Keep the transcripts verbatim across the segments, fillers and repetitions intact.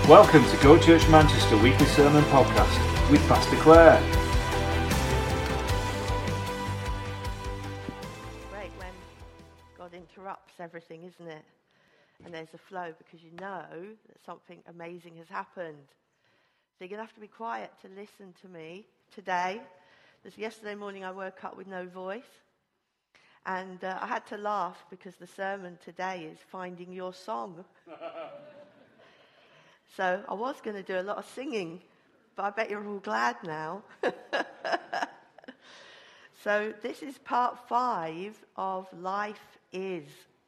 Welcome to Go Church Manchester Weekly Sermon Podcast with Pastor Claire. Great when God interrupts everything, isn't it? And there's a flow because you know that something amazing has happened. So you're going to have to be quiet to listen to me today. This yesterday morning I woke up with no voice. And uh, I had to laugh because the sermon today is Finding Your Song. So I was going to do a lot of singing, but I bet you're all glad now. So this is part five of Life Is.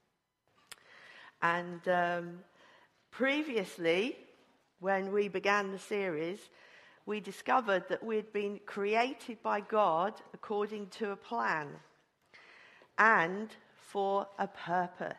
And um, previously, when we began the series, we discovered that we'd been created by God according to a plan and for a purpose.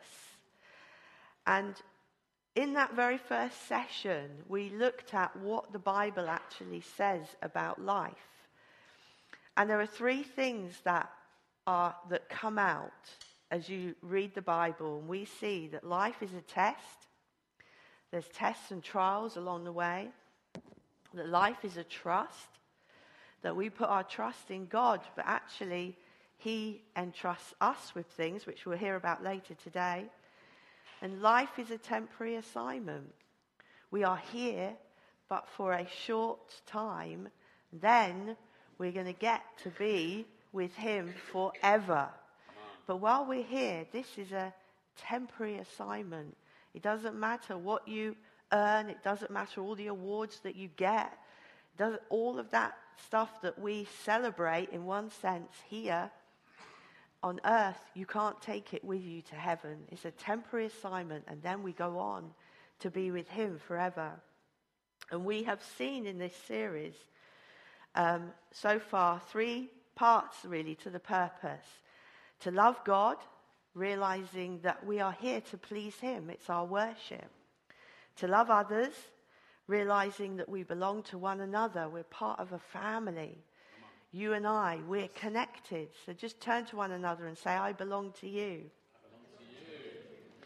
And in that very first session, we looked at what the Bible actually says about life. And there are three things that are that come out as you read the Bible, and we see that life is a test. There's tests and trials along the way. That life is a trust, that we put our trust in God, but actually He entrusts us with things, which we'll hear about later today. And life is a temporary assignment. We are here, but for a short time. Then we're going to get to be with Him forever. But while we're here, this is a temporary assignment. It doesn't matter what you earn. It doesn't matter all the awards that you get. It doesn't, all of that stuff that we celebrate in one sense here on earth, you can't take it with you to heaven. It's a temporary assignment, and then we go on to be with Him forever. And we have seen in this series um, so far three parts really to the purpose. To love God, realizing that we are here to please Him. It's our worship. To love others, realizing that we belong to one another. We're part of a family. You and I, we're connected. So just turn to one another and say, I belong to you. I belong to you.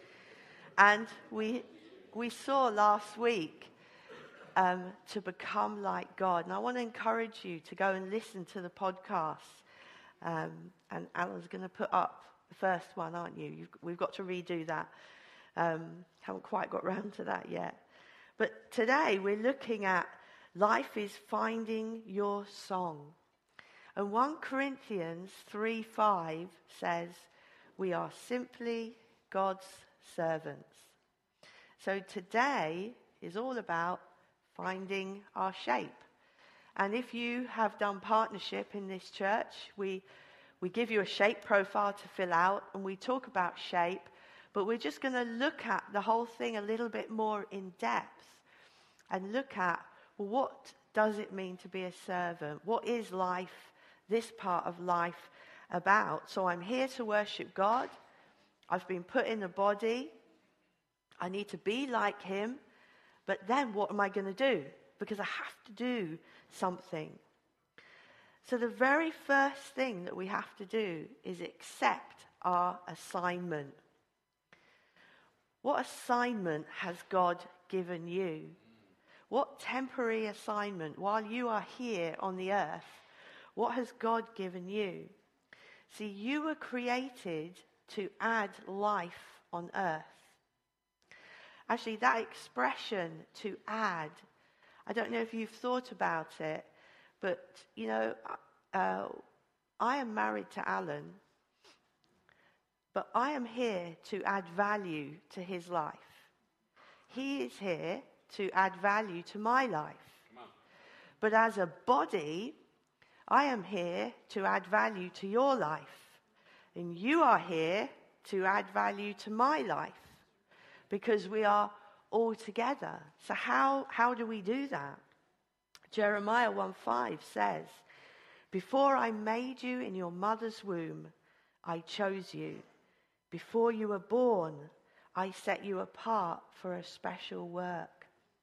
And we we saw last week um, to become like God. And I want to encourage you to go and listen to the podcast. Um, and Alan's going to put up the first one, aren't you? You've, we've got to redo that. Um, haven't quite got round to that yet. But today we're looking at life is finding your song. And First Corinthians three five says, we are simply God's servants. So today is all about finding our shape. And if you have done partnership in this church, we we give you a shape profile to fill out, and we talk about shape, but we're just going to look at the whole thing a little bit more in depth and look at, well, what does it mean to be a servant? What is life, this part of life, about? So I'm here to worship God. I've been put in a body. I need to be like Him. But then what am I going to do? Because I have to do something. So the very first thing that we have to do is accept our assignment. What assignment has God given you? What temporary assignment, while you are here on the earth, what has God given you? See, you were created to add life on earth. Actually, that expression, to add, I don't know if you've thought about it, but, you know, uh, I am married to Alan, but I am here to add value to his life. He is here to add value to my life. But as a body, I am here to add value to your life. And you are here to add value to my life. Because we are all together. So how, how do we do that? Jeremiah one five says, before I made you in your mother's womb, I chose you. Before you were born, I set you apart for a special work.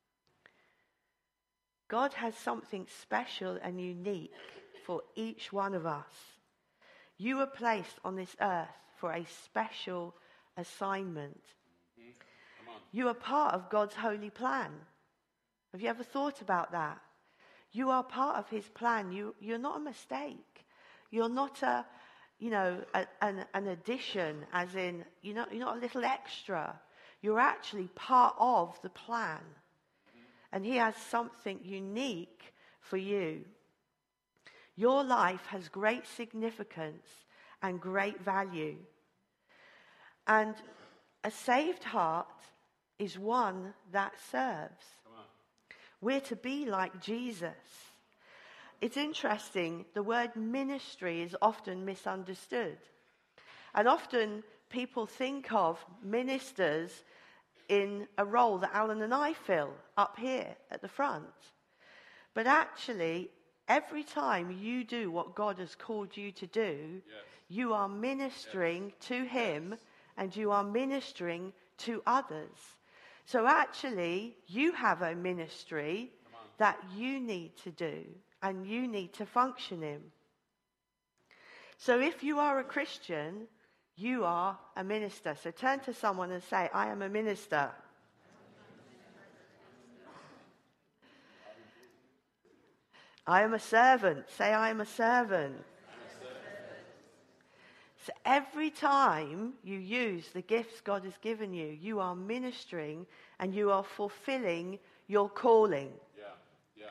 God has something special and unique for each one of us. You were placed on this earth for a special assignment. You are part of God's holy plan. Have you ever thought about that? You are part of his plan. You, you're not a mistake. You're not a, you know, a, an, an addition, as in, you're not, you're not a little extra. You're actually part of the plan. And he has something unique for you. Your life has great significance and great value. And a saved heart is one that serves. We're to be like Jesus. It's interesting, the word ministry is often misunderstood. And often people think of ministers in a role that Alan and I fill up here at the front. But actually, every time you do what God has called you to do, yes. you are ministering yes. to him yes. and you are ministering to others. So actually, you have a ministry that you need to do and you need to function in. So if you are a Christian, you are a minister. So turn to someone and say, I am a minister. I am a servant. Say, I am a servant. So every time you use the gifts God has given you, you are ministering and you are fulfilling your calling. Yeah, yeah.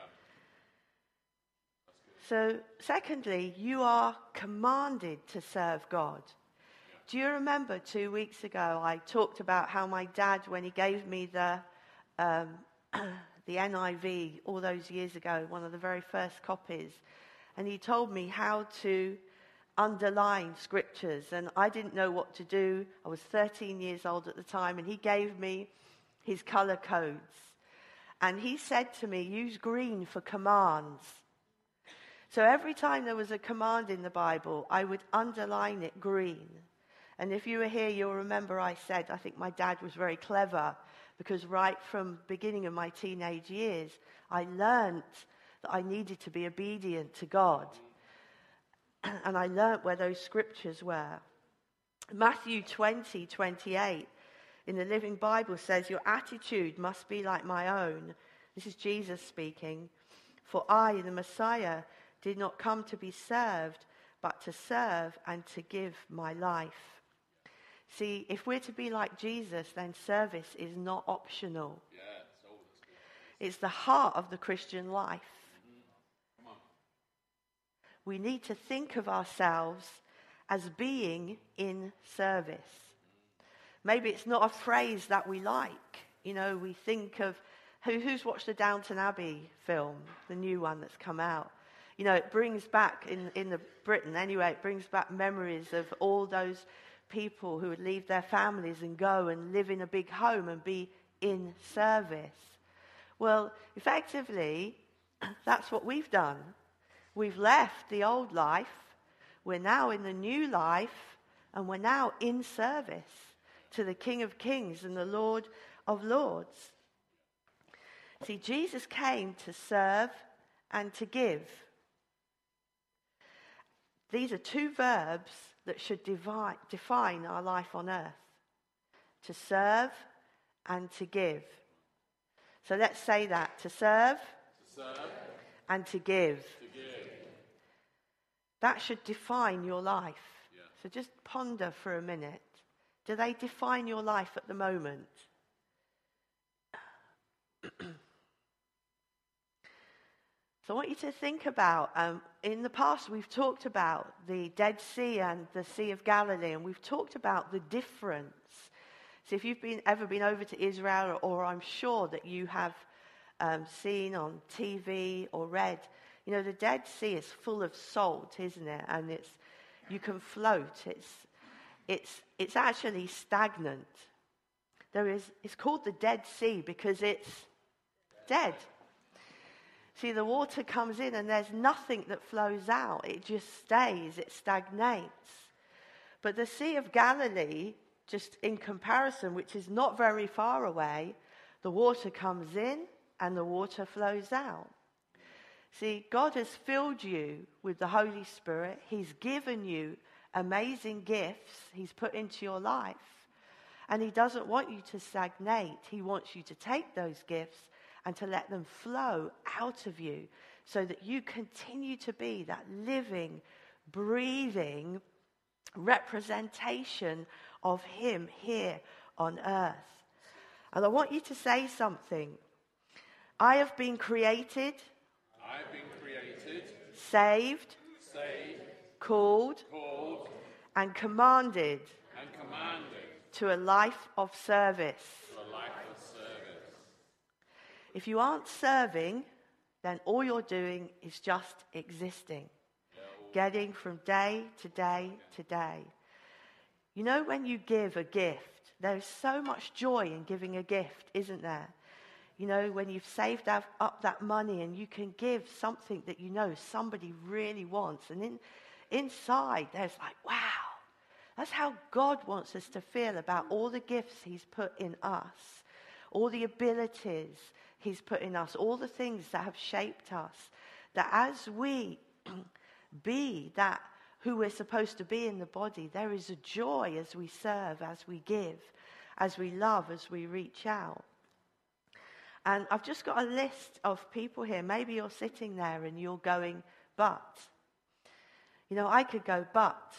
So secondly, you are commanded to serve God. Do you remember two weeks ago I talked about how my dad, when he gave me the um, the N I V all those years ago, one of the very first copies, and he told me how to underline scriptures, and I didn't know what to do. I was thirteen years old at the time, and he gave me his color codes. And he said to me, use green for commands. So every time there was a command in the Bible, I would underline it green. And if you were here, you'll remember I said, I think my dad was very clever, because right from the beginning of my teenage years, I learnt that I needed to be obedient to God. And I learnt where those scriptures were. Matthew twenty, twenty-eight in the Living Bible says, your attitude must be like my own. This is Jesus speaking. For I, the Messiah, did not come to be served, but to serve and to give my life. See, if we're to be like Jesus, then service is not optional. Yeah, it's always It's the heart of the Christian life. Mm-hmm. Come on. We need to think of ourselves as being in service. Maybe it's not a phrase that we like. You know, we think of, who, who's watched the Downton Abbey film, the new one that's come out? You know, it brings back, in, in the Britain anyway, it brings back memories of all those people who would leave their families and go and live in a big home and be in service. Well, effectively, that's what we've done. We've left the old life, we're now in the new life, and we're now in service to the King of Kings and the Lord of Lords. See, Jesus came to serve and to give. These are two verbs that should devi- define our life on earth. To serve and to give. So let's say that. To serve, To serve and to give. to give. That should define your life. Yeah. So just ponder for a minute. Do they define your life at the moment? So I want you to think about, um, in the past we've talked about the Dead Sea and the Sea of Galilee, and we've talked about the difference. So if you've been, ever been over to Israel, or, or I'm sure that you have um, seen on T V or read, you know, the Dead Sea is full of salt, isn't it? And it's, you can float. It's, it's, it's actually stagnant. There is, it's called the Dead Sea because it's dead. See, the water comes in and there's nothing that flows out. It just stays, it stagnates. But the Sea of Galilee, just in comparison, which is not very far away, the water comes in and the water flows out. See, God has filled you with the Holy Spirit. He's given you amazing gifts He's put into your life. And He doesn't want you to stagnate. He wants you to take those gifts and to let them flow out of you so that you continue to be that living, breathing representation of him here on earth. And I want you to say something. I have been created, I've been created, saved, saved, called, called, and commanded and commanded to a life of service. to a life of service. If you aren't serving, then all you're doing is just existing, getting from day to day to day. You know, when you give a gift, there's so much joy in giving a gift, isn't there? You know, when you've saved up, up that money and you can give something that you know somebody really wants. And in, inside, there's like, wow. That's how God wants us to feel about all the gifts he's put in us, all the abilities he's put in us, all the things that have shaped us. That as we be that who we're supposed to be in the body, there is a joy as we serve, as we give, as we love, as we reach out. And I've just got a list of people here. Maybe you're sitting there and you're going, but. You know, I could go, but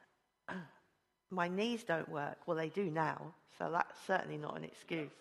my knees don't work. Well, they do now, so that's certainly not an excuse.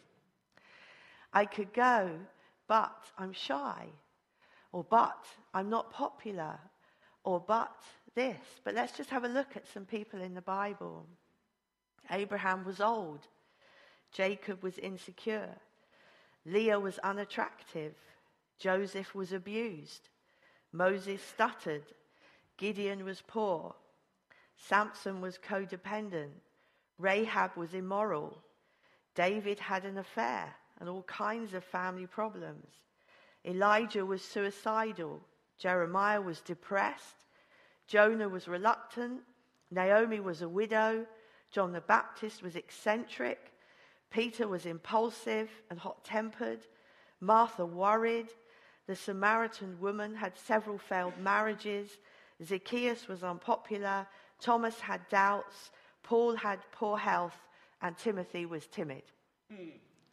I could go, but I'm shy. Or but I'm not popular. Or but this. But let's just have a look at some people in the Bible. Abraham was old. Jacob was insecure. Leah was unattractive. Joseph was abused. Moses stuttered. Gideon was poor. Samson was codependent. Rahab was immoral. David had an affair and all kinds of family problems. Elijah was suicidal. Jeremiah was depressed. Jonah was reluctant. Naomi was a widow. John the Baptist was eccentric. Peter was impulsive and hot-tempered. Martha worried. The Samaritan woman had several failed marriages. Zacchaeus was unpopular. Thomas had doubts. Paul had poor health. And Timothy was timid. Hmm.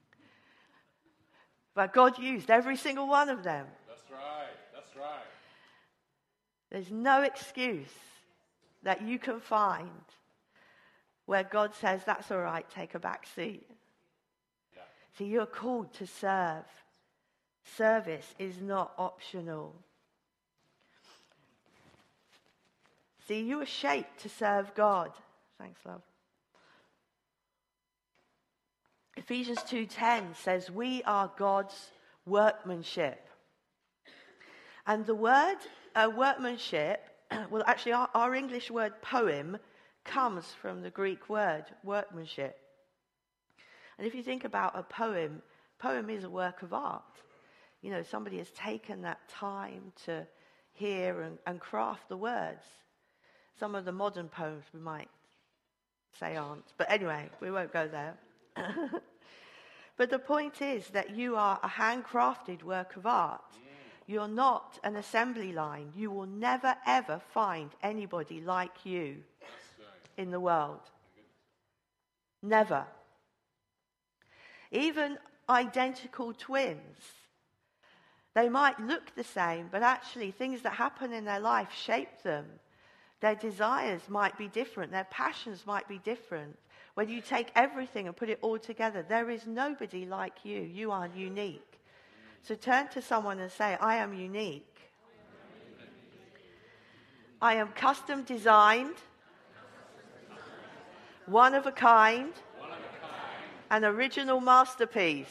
But God used every single one of them. That's right. That's right. There's no excuse that you can find where God says, that's all right, take a back seat. Yeah. See, you're called to serve. Service is not optional. See, you were shaped to serve God. Thanks, love. Ephesians two ten says, we are God's workmanship. And the word uh, workmanship, well, actually, our, our English word poem comes from the Greek word workmanship. And if you think about a poem, poem is a work of art. You know, somebody has taken that time to hear and, and craft the words. Some of the modern poems we might say aren't. But anyway, we won't go there. But the point is that you are a handcrafted work of art. You're not an assembly line. You will never, ever find anybody like you in the world. Never. Even identical twins. They might look the same, but actually things that happen in their life shape them. Their desires might be different. Their passions might be different. When you take everything and put it all together, there is nobody like you. You are unique. So turn to someone and say, I am unique. I am custom designed, one of a kind, an original masterpiece.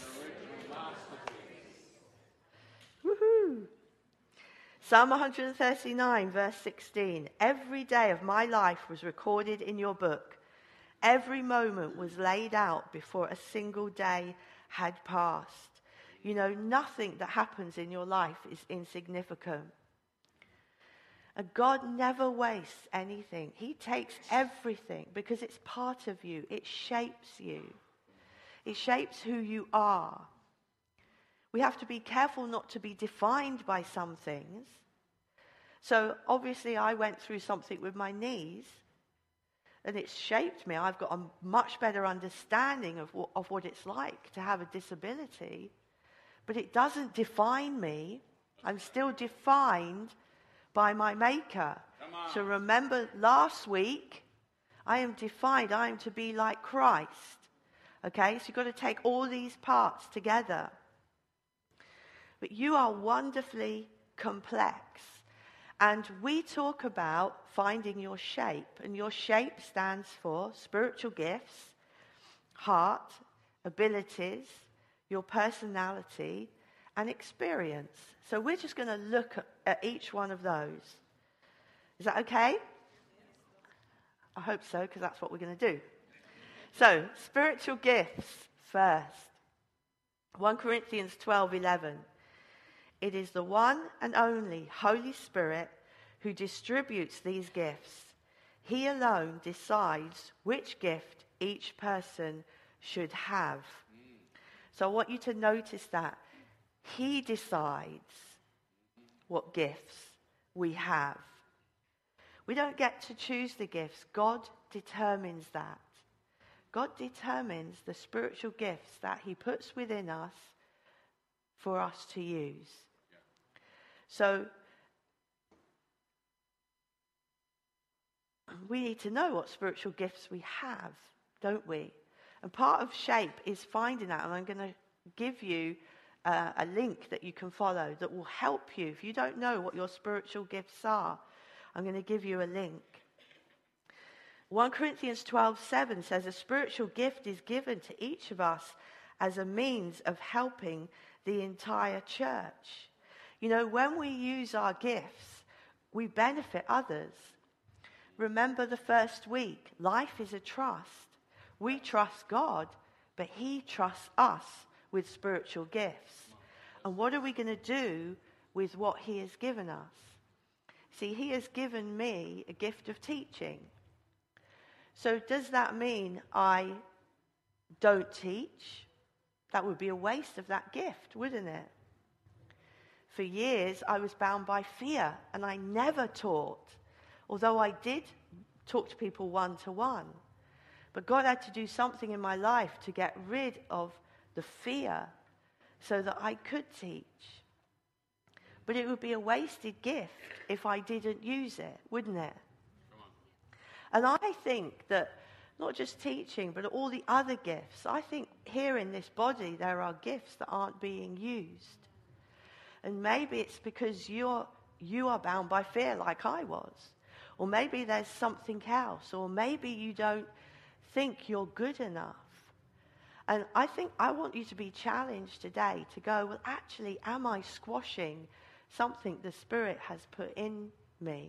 Woohoo! Psalm one thirty-nine, verse sixteen. Every day of my life was recorded in your book. Every moment was laid out before a single day had passed. You know, nothing that happens in your life is insignificant. And God never wastes anything. He takes everything because it's part of you. It shapes you. It shapes who you are. We have to be careful not to be defined by some things. So obviously I went through something with my knees and it's shaped me. I've got a much better understanding of what, of what it's like to have a disability. but it doesn't define me. I'm still defined by my Maker. So remember last week, I am defined. I am to be like Christ. Okay, so you've got to take all these parts together. But you are wonderfully complex. And we talk about finding your shape. And your shape stands for spiritual gifts, heart, abilities, your personality, and experience. So we're just going to look at, at each one of those. Is that okay? I hope so, because that's what we're going to do. So, spiritual gifts first. First Corinthians twelve eleven. It is the one and only Holy Spirit who distributes these gifts. He alone decides which gift each person should have. So I want you to notice that. He decides what gifts we have. We don't get to choose the gifts. God determines that. God determines the spiritual gifts that he puts within us for us to use. So we need to know what spiritual gifts we have, don't we? And part of shape is finding that. And I'm going to give you uh, a link that you can follow that will help you. If you don't know what your spiritual gifts are, I'm going to give you a link. First Corinthians twelve seven says a spiritual gift is given to each of us as a means of helping the entire church. You know, when we use our gifts, we benefit others. Remember the first week, life is a trust. We trust God, but he trusts us with spiritual gifts. And what are we going to do with what he has given us? See, he has given me a gift of teaching. So does that mean I don't teach? That would be a waste of that gift, wouldn't it? For years, I was bound by fear, and I never taught, although I did talk to people one-to-one. But God had to do something in my life to get rid of the fear so that I could teach. But it would be a wasted gift if I didn't use it, wouldn't it? And I think that not just teaching, but all the other gifts, I think here in this body there are gifts that aren't being used. And maybe it's because you're, you are bound by fear like I was. Or maybe there's something else. Or maybe you don't think you're good enough. And I think I want you to be challenged today to go, well, actually, am I squashing something the Spirit has put in me?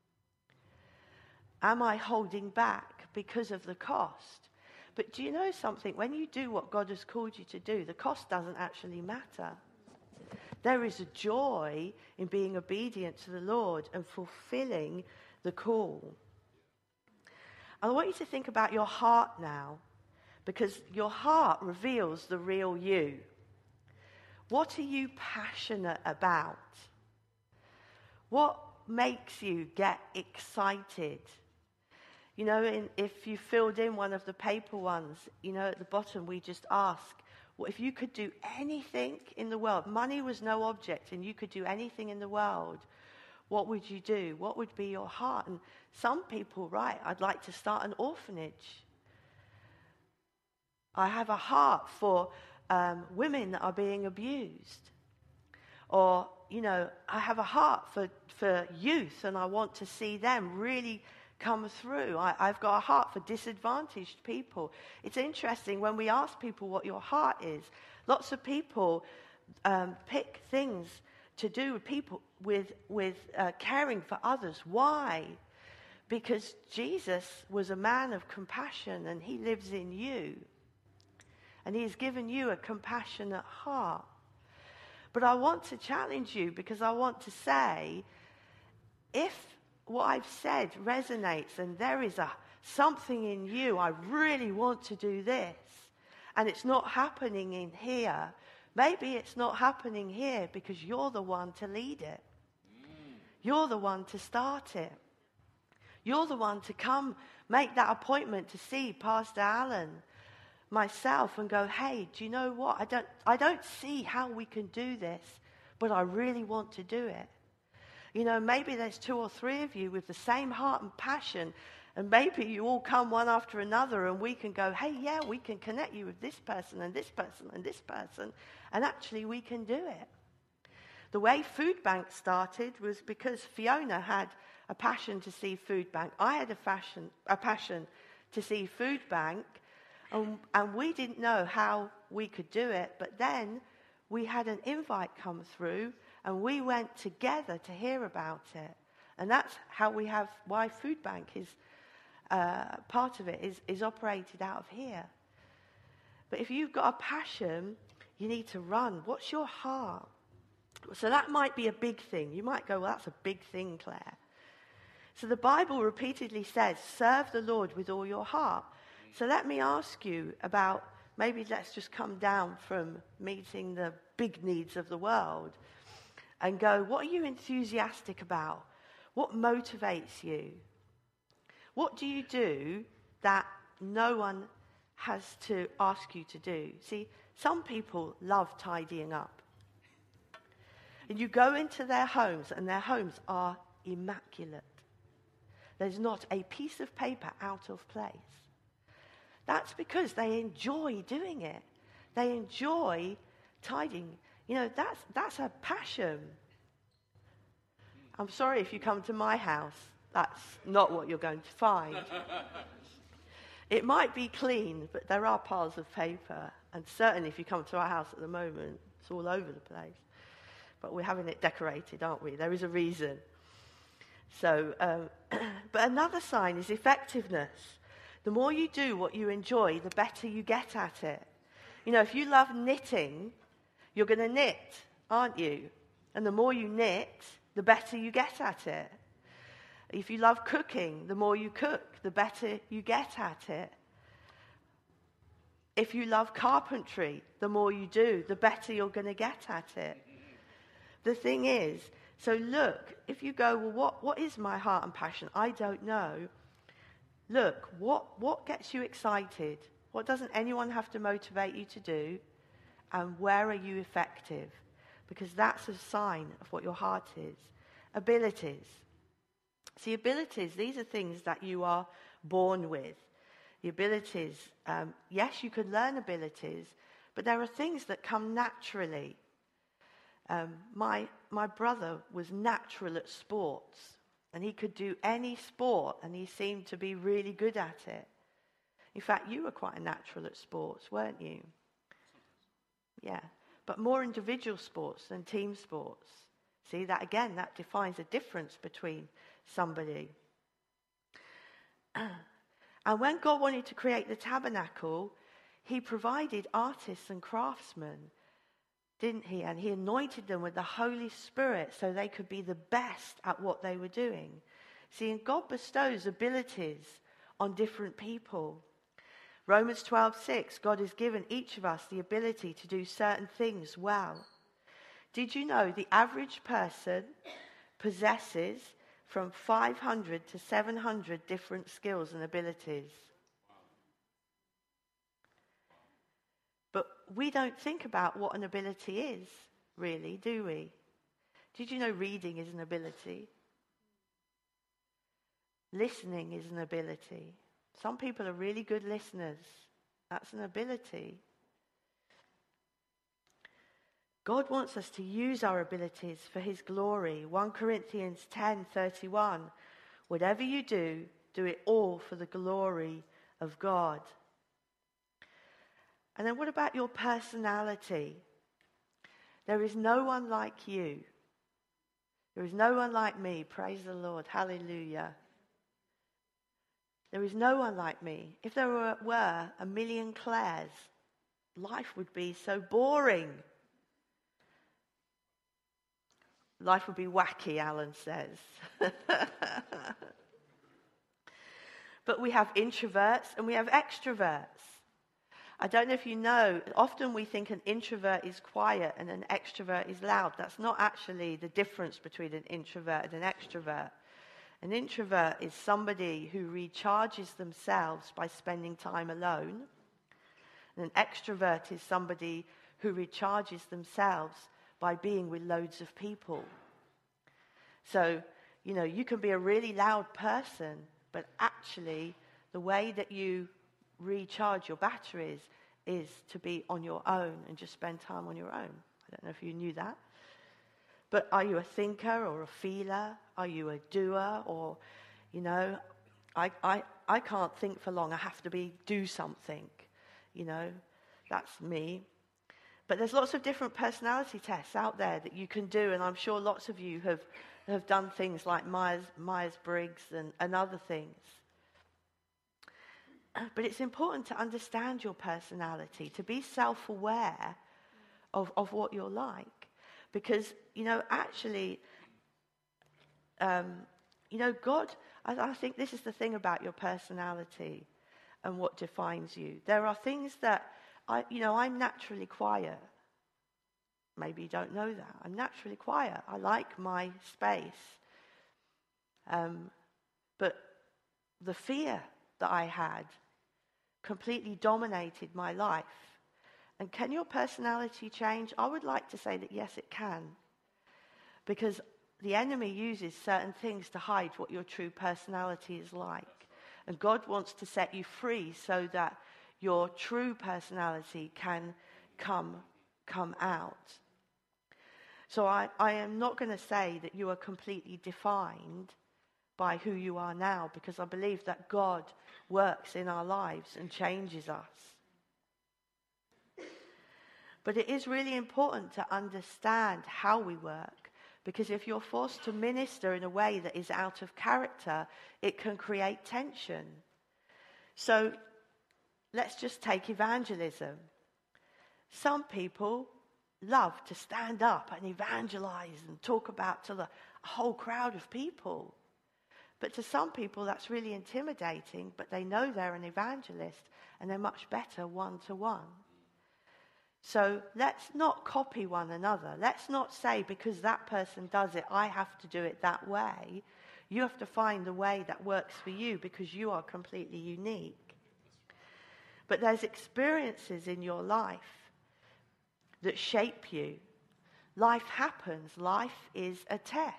Am I holding back because of the cost? But do you know something? When you do what God has called you to do, the cost doesn't actually matter. There is a joy in being obedient to the Lord and fulfilling the call. And I want you to think about your heart now, because your heart reveals the real you. What are you passionate about? What makes you get excited? You know, in, if you filled in one of the paper ones, you know, at the bottom we just ask, well, if you could do anything in the world, money was no object, and you could do anything in the world, what would you do? What would be your heart? And some people write, I'd like to start an orphanage. I have a heart for um, women that are being abused. Or, you know, I have a heart for, for youth, and I want to see them really come through. I, I've got a heart for disadvantaged people. It's interesting when we ask people what your heart is. Lots of people um, pick things to do with people with with uh, caring for others. Why? Because Jesus was a man of compassion, and he lives in you, and he's given you a compassionate heart. But I want to challenge you, because I want to say, if what I've said resonates and there is a something in you, I really want to do this, and it's not happening in here, maybe it's not happening here because you're the one to lead it. You're the one to start it. You're the one to come make that appointment to see Pastor Alan. myself and go, hey, do you know what? I don't, I don't see how we can do this, but I really want to do it. You know, maybe there's two or three of you with the same heart and passion, and maybe you all come one after another and we can go, hey, yeah, we can connect you with this person and this person and this person, and actually we can do it. The way Food Bank started was because Fiona had a passion to see Food Bank. I had a, fashion, a passion to see Food Bank, and, and we didn't know how we could do it, but then we had an invite come through, and we went together to hear about it. And that's how we have, why Food Bank is, uh, part of it is, is operated out of here. But if you've got a passion, you need to run. What's your heart? So that might be a big thing. You might go, well, that's a big thing, Claire. So the Bible repeatedly says, serve the Lord with all your heart. So let me ask you about, maybe let's just come down from meeting the big needs of the world and go, what are you enthusiastic about? What motivates you? What do you do that no one has to ask you to do? See, some people love tidying up. And you go into their homes, and their homes are immaculate. There's not a piece of paper out of place. That's because they enjoy doing it. They enjoy tidying. You know, that's, that's a passion. I'm sorry if you come to my house, that's not what you're going to find. It might be clean, but there are piles of paper. And certainly if you come to our house at the moment, it's all over the place. But we're having it decorated, aren't we? There is a reason. So, um, but another sign is effectiveness. The more you do what you enjoy, the better you get at it. You know, if you love knitting, you're going to knit, aren't you? And the more you knit, the better you get at it. If you love cooking, the more you cook, the better you get at it. If you love carpentry, the more you do, the better you're going to get at it. The thing is, so look, if you go, well, what, what is my heart and passion? I don't know. Look, what, what gets you excited? What doesn't anyone have to motivate you to do? And where are you effective? Because that's a sign of what your heart is. Abilities. See, abilities, these are things that you are born with. The abilities, um, yes, you can learn abilities, but there are things that come naturally. Um, my my brother was natural at sports, and he could do any sport, and he seemed to be really good at it. In fact, you were quite a natural at sports, weren't you? Yeah, but more individual sports than team sports. See, that again, that defines a difference between somebody. And when God wanted to create the tabernacle, he provided artists and craftsmen, didn't he? And he anointed them with the Holy Spirit so they could be the best at what they were doing. See, and God bestows abilities on different people. Romans twelve six, God has given each of us the ability to do certain things well. Did you know the average person possesses from five hundred to seven hundred different skills and abilities? But we don't think about what an ability is, really, do we? Did you know reading is an ability? Listening is an ability. Some people are really good listeners. That's an ability. God wants us to use our abilities for his glory. First Corinthians ten thirty-one. Whatever you do, do it all for the glory of God. And then what about your personality? There is no one like you. There is no one like me. Praise the Lord. Hallelujah. There is no one like me. If there were, were a million Claires, life would be so boring. Life would be wacky, Alan says. But we have introverts and we have extroverts. I don't know if you know, often we think an introvert is quiet and an extrovert is loud. That's not actually the difference between an introvert and an extrovert. An introvert is somebody who recharges themselves by spending time alone. And an extrovert is somebody who recharges themselves by being with loads of people. So, you know, you can be a really loud person, but actually the way that you recharge your batteries is to be on your own and just spend time on your own. I don't know if you knew that. But are you a thinker or a feeler? Are you a doer? Or, you know, I, I, I can't think for long. I have to be do something. You know, that's me. But there's lots of different personality tests out there that you can do, and I'm sure lots of you have, have done things like Myers, Myers-Briggs and, and other things. But it's important to understand your personality, to be self-aware of, of what you're like. Because, you know, actually, um, you know, God, I, I think this is the thing about your personality and what defines you. There are things that, I, you know, I'm naturally quiet. Maybe you don't know that. I'm naturally quiet. I like my space. Um, but the fear that I had completely dominated my life. And can your personality change? I would like to say that yes, it can. Because the enemy uses certain things to hide what your true personality is like. And God wants to set you free so that your true personality can come, come out. So I, I am not going to say that you are completely defined by who you are now, because I believe that God works in our lives and changes us. But it is really important to understand how we work, because if you're forced to minister in a way that is out of character, it can create tension. So let's just take evangelism. Some people love to stand up and evangelize and talk about to the whole crowd of people. But to some people that's really intimidating, but they know they're an evangelist and they're much better one-to-one. So let's not copy one another. Let's not say because that person does it, I have to do it that way. You have to find the way that works for you because you are completely unique. But there's experiences in your life that shape you. Life happens. Life is a test.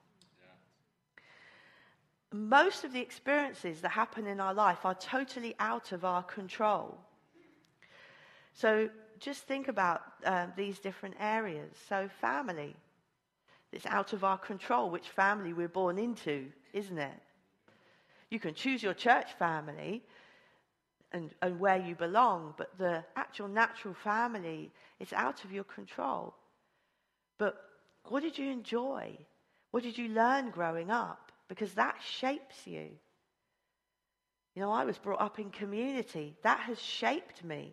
Most of the experiences that happen in our life are totally out of our control. So just think about uh, these different areas. So family, it's out of our control which family we're born into, isn't it? You can choose your church family and, and where you belong, but the actual natural family is out of your control. But what did you enjoy? What did you learn growing up? Because that shapes you. You know, I was brought up in community. That has shaped me.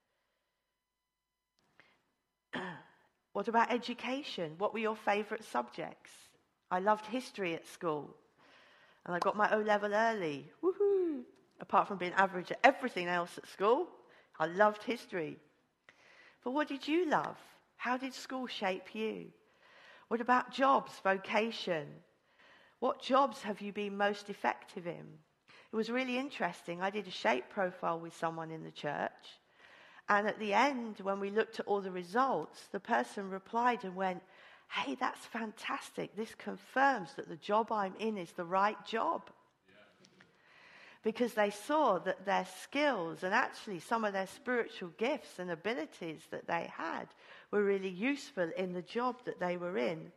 What about education? What were your favourite subjects? I loved history at school. And I got my O-level early. Woohoo! Apart from being average at everything else at school, I loved history. But what did you love? How did school shape you? What about jobs, vocation? What jobs have you been most effective in? It was really interesting. I did a shape profile with someone in the church. And at the end, when we looked at all the results, the person replied and went, hey, that's fantastic. This confirms that the job I'm in is the right job. Yeah. Because they saw that their skills and actually some of their spiritual gifts and abilities that they had were really useful in the job that they were in.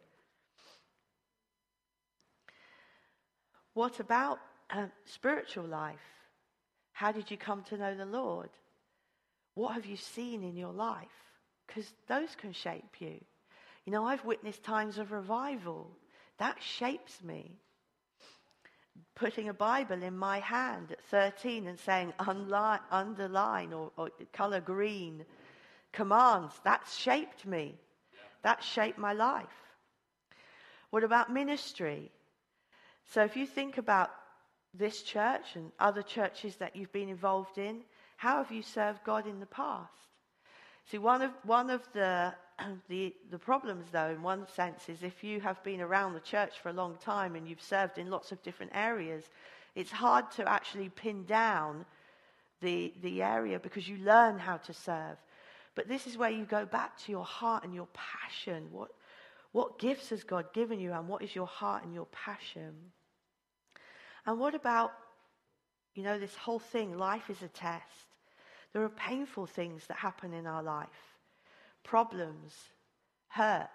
What about uh, spiritual life? How did you come to know the Lord? What have you seen in your life? Because those can shape you. You know, I've witnessed times of revival. That shapes me. Putting a Bible in my hand at thirteen and saying unli- underline or, or color green commands, that's shaped me. That shaped my life. What about ministry? So if you think about this church and other churches that you've been involved in, how have you served God in the past? See, one of one of the, the the problems, though, in one sense, is if you have been around the church for a long time and you've served in lots of different areas, it's hard to actually pin down the, the area because you learn how to serve. But this is where you go back to your heart and your passion. What, what gifts has God given you, and what is your heart and your passion? And what about, you know, this whole thing, life is a test. There are painful things that happen in our life. Problems, hurts,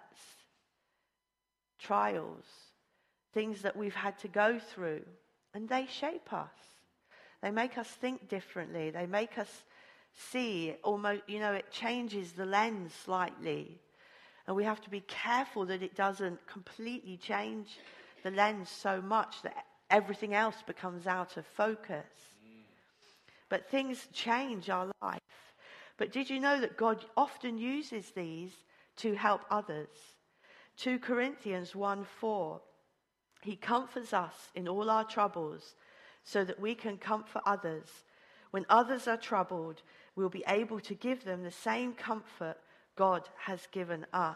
trials, things that we've had to go through. And they shape us. They make us think differently. They make us see almost, you know, it changes the lens slightly. And we have to be careful that it doesn't completely change the lens so much that everything else becomes out of focus. But things change our life. But did you know that God often uses these to help others? Second Corinthians one four. He comforts us in all our troubles so that we can comfort others. When others are troubled, we'll be able to give them the same comfort God has given us.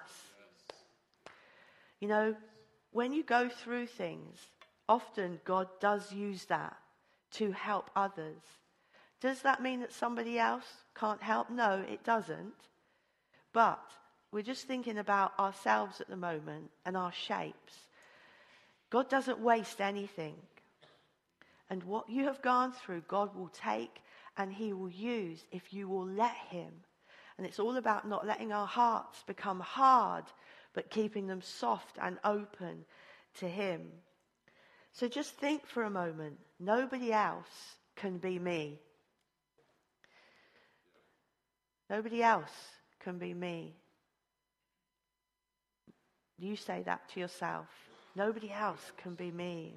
You know, when you go through things, often God does use that to help others. Does that mean that somebody else can't help? No, it doesn't. But we're just thinking about ourselves at the moment and our shapes. God doesn't waste anything. And what you have gone through, God will take and he will use if you will let him. And it's all about not letting our hearts become hard, but keeping them soft and open to him. So just think for a moment. Nobody else can be me. Nobody else can be me. You say that to yourself. Nobody else can be me.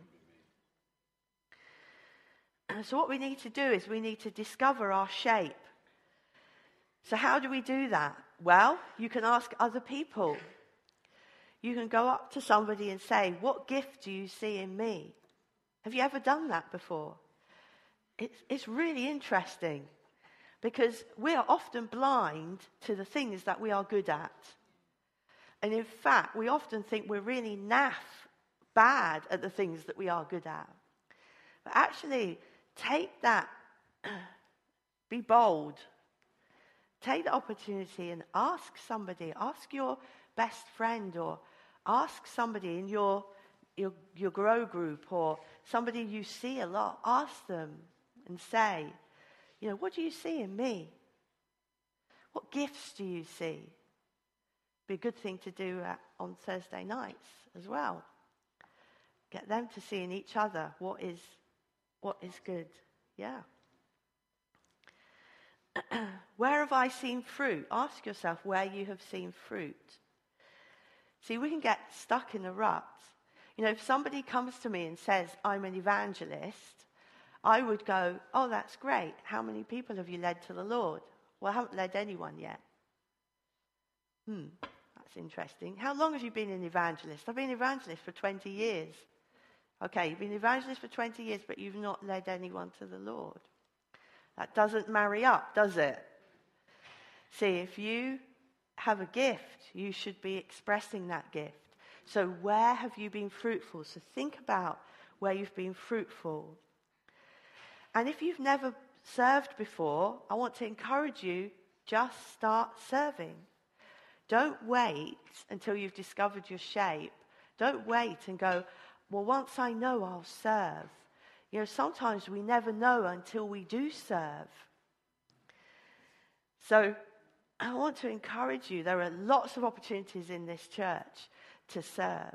So what we need to do is we need to discover our shape. So how do we do that? Well, you can ask other people. You can go up to somebody and say, what gift do you see in me? Have you ever done that before? It's, it's really interesting because we are often blind to the things that we are good at. And in fact, we often think we're really naff, bad at the things that we are good at. But actually, take that, be bold. Take the opportunity and ask somebody, ask your best friend or ask somebody in your, your, your grow group or somebody you see a lot. Ask them and say, you know, what do you see in me? What gifts do you see? Be a good thing to do at, on Thursday nights as well. Get them to see in each other what is what is good. Yeah. Where have I seen fruit? Ask yourself where you have seen fruit. See, we can get stuck in a rut. You know, if somebody comes to me and says, I'm an evangelist, I would go, oh, that's great. How many people have you led to the Lord? Well, I haven't led anyone yet. Hmm, that's interesting. How long have you been an evangelist? I've been an evangelist for twenty years. Okay, you've been an evangelist for twenty years, but you've not led anyone to the Lord. That doesn't marry up, does it? See, if you have a gift, you should be expressing that gift. So where have you been fruitful? So think about where you've been fruitful. And if you've never served before, I want to encourage you, just start serving. Don't wait until you've discovered your shape. Don't wait and go, well, once I know, I'll serve. You know, sometimes we never know until we do serve. So I want to encourage you. There are lots of opportunities in this church to serve.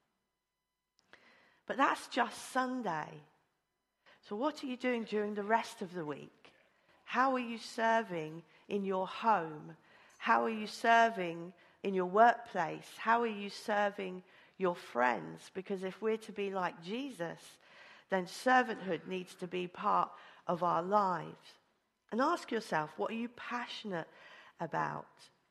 But that's just Sunday. So what are you doing during the rest of the week? How are you serving in your home? How are you serving in your workplace? How are you serving your friends? Because if we're to be like Jesus, then servanthood needs to be part of our lives. And ask yourself, what are you passionate about?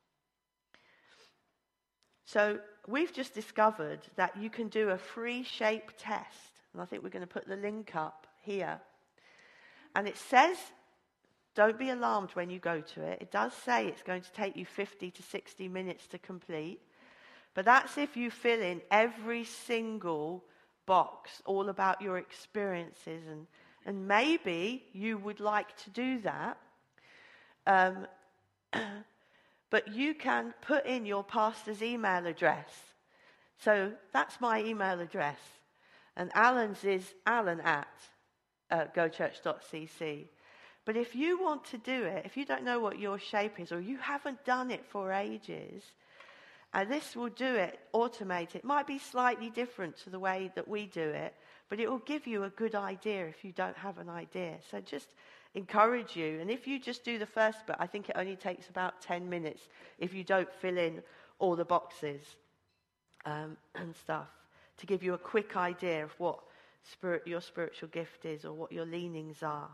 So we've just discovered that you can do a free shape test. And I think we're going to put the link up here. And it says, don't be alarmed when you go to it. It does say it's going to take you fifty to sixty minutes to complete. But that's if you fill in every single box, all about your experiences and, And maybe you would like to do that. Um, but you can put in your pastor's email address. So that's my email address. And Alan's is alan at uh, gochurch dot c c. But if you want to do it, if you don't know what your shape is, or you haven't done it for ages, and this will do it, automate it. It might be slightly different to the way that we do it, but it will give you a good idea if you don't have an idea. So just encourage you. And if you just do the first bit, I think it only takes about ten minutes if you don't fill in all the boxes um, and stuff, to give you a quick idea of what spirit, your spiritual gift is, or what your leanings are.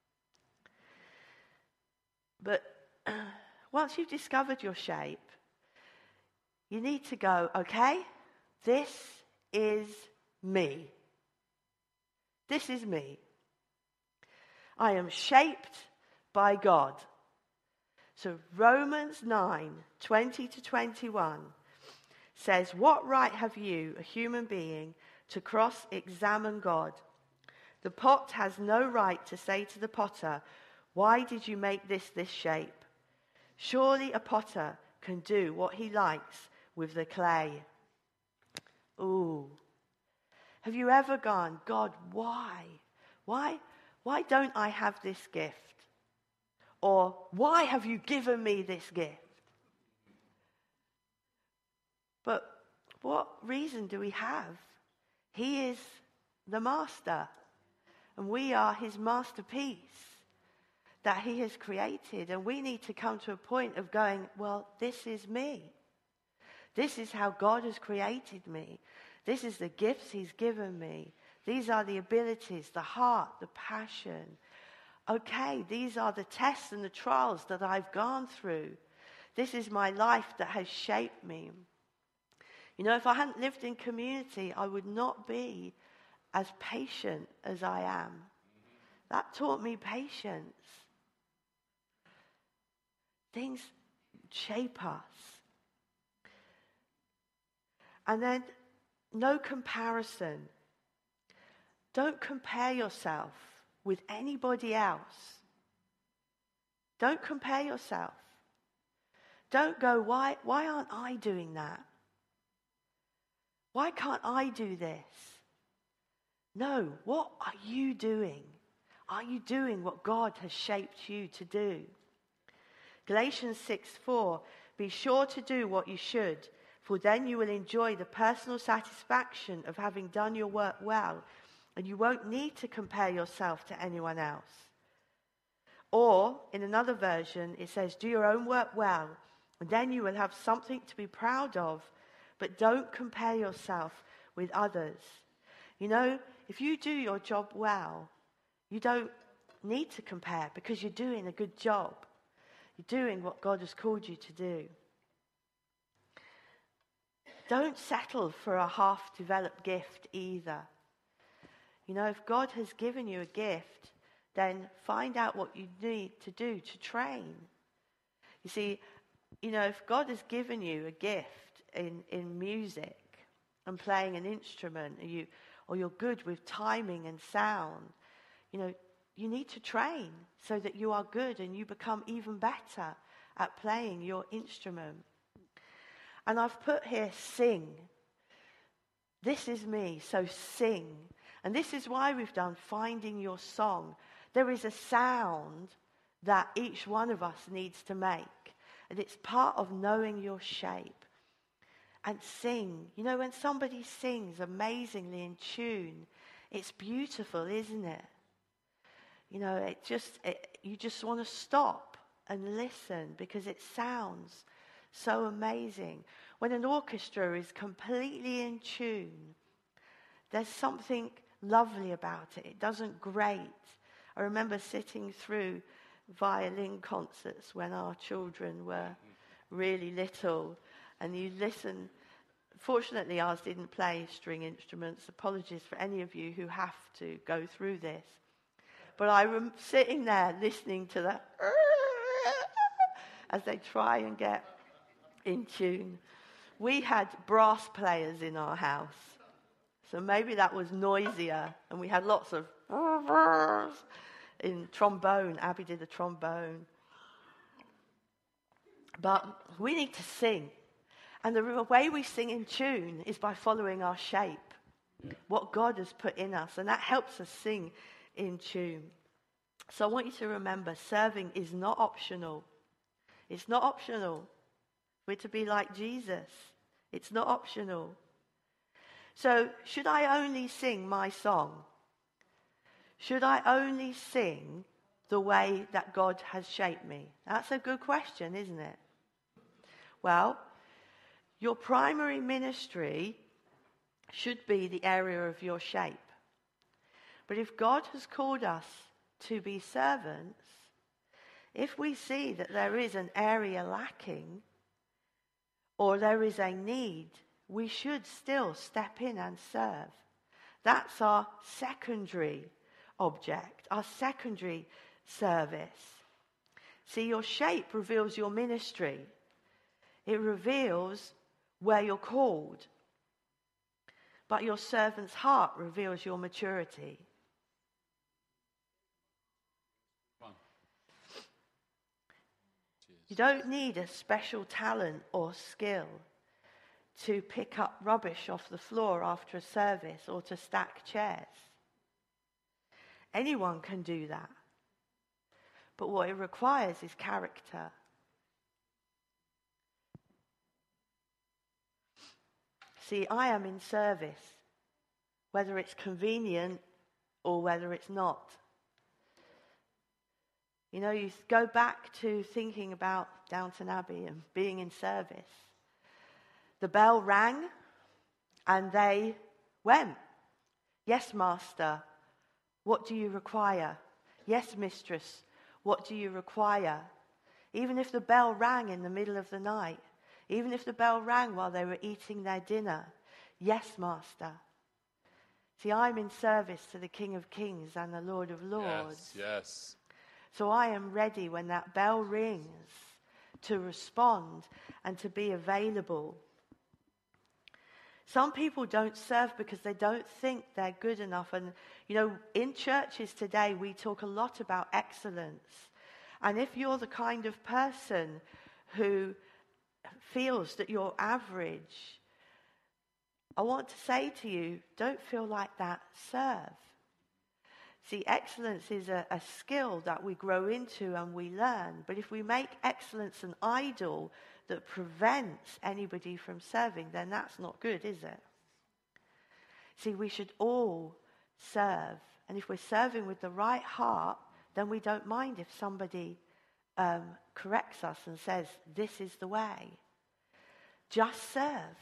But once you've discovered your shape, you need to go, okay, this is me. This is me. I am shaped by God. So Romans nine, twenty to twenty-one says, what right have you, a human being, to cross-examine God? The pot has no right to say to the potter, why did you make this this shape? Surely a potter can do what he likes with the clay. Ooh. Have you ever gone, God, why? Why? Why don't I have this gift? Or why have you given me this gift? But what reason do we have? He is the master, and we are his masterpiece that he has created. And we need to come to a point of going, well, this is me. This is how God has created me. This is the gifts he's given me. These are the abilities, the heart, the passion. Okay, these are the tests and the trials that I've gone through. This is my life that has shaped me. You know, if I hadn't lived in community, I would not be as patient as I am. That taught me patience. Things shape us. And then, no comparison. Don't compare yourself with anybody else. Don't compare yourself. Don't go, why, why aren't I doing that? Why can't I do this? No, what are you doing? Are you doing what God has shaped you to do? Galatians six four, be sure to do what you should, for then you will enjoy the personal satisfaction of having done your work well, and you won't need to compare yourself to anyone else. Or, in another version, it says, do your own work well, and then you will have something to be proud of, but don't compare yourself with others. You know, if you do your job well, you don't need to compare because you're doing a good job. You're doing what God has called you to do. Don't settle for a half-developed gift either. You know, if God has given you a gift, then find out what you need to do to train. You see, you know, if God has given you a gift in, in music and playing an instrument, or, you, or you're good with timing and sound, you know, you need to train so that you are good and you become even better at playing your instrument. And I've put here, sing. This is me, so sing. And this is why we've done Finding Your Song. There is a sound that each one of us needs to make. And it's part of knowing your shape. And sing. You know, when somebody sings amazingly in tune, it's beautiful, isn't it? You know, it just it, you just want to stop and listen because it sounds so amazing. When an orchestra is completely in tune, there's something lovely about it. It doesn't grate. I remember sitting through violin concerts when our children were really little, and you listen. Fortunately, ours didn't play string instruments. Apologies for any of you who have to go through this. But I was sitting there listening to the as they try and get in tune. We had brass players in our house, so maybe that was noisier, and we had lots of in trombone. Abby did the trombone. But we need to sing. And the way we sing in tune is by following our shape, yeah. what God has put in us. And that helps us sing in tune. So I want you to remember, serving is not optional. It's not optional. We're to be like Jesus. It's not optional. So should I only sing my song? Should I only sing the way that God has shaped me? That's a good question, isn't it? Well, your primary ministry should be the area of your shape. But if God has called us to be servants, if we see that there is an area lacking or there is a need, we should still step in and serve. That's our secondary object, our secondary service. See, your shape reveals your ministry. It reveals where you're called. But your servant's heart reveals your maturity. You don't need a special talent or skill to pick up rubbish off the floor after a service or to stack chairs. Anyone can do that. But what it requires is character. See, I am in service, whether it's convenient or whether it's not. You know, you go back to thinking about Downton Abbey and being in service. The bell rang and they went. Yes, master, what do you require? Yes, mistress, what do you require? Even if the bell rang in the middle of the night, even if the bell rang while they were eating their dinner, yes, master. See, I'm in service to the King of Kings and the Lord of Lords. Yes, yes. So I am ready when that bell rings to respond and to be available. Some people don't serve because they don't think they're good enough. And, you know, in churches today, we talk a lot about excellence. And if you're the kind of person who feels that you're average, I want to say to you, don't feel like that, serve. See, excellence is a, a skill that we grow into and we learn. But if we make excellence an idol that prevents anybody from serving, then that's not good, is it? See, we should all serve. And if we're serving with the right heart, then we don't mind if somebody um, corrects us and says, this is the way. Just serve.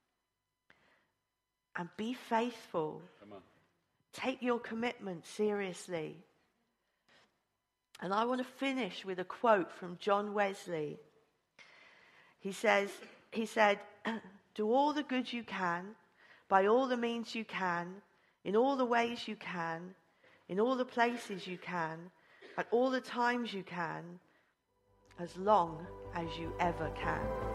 And be faithful. Come on. Take your commitment seriously. And I want to finish with a quote from John Wesley. He says, he said, do all the good you can, by all the means you can, in all the ways you can, in all the places you can, at all the times you can, as long as you ever can.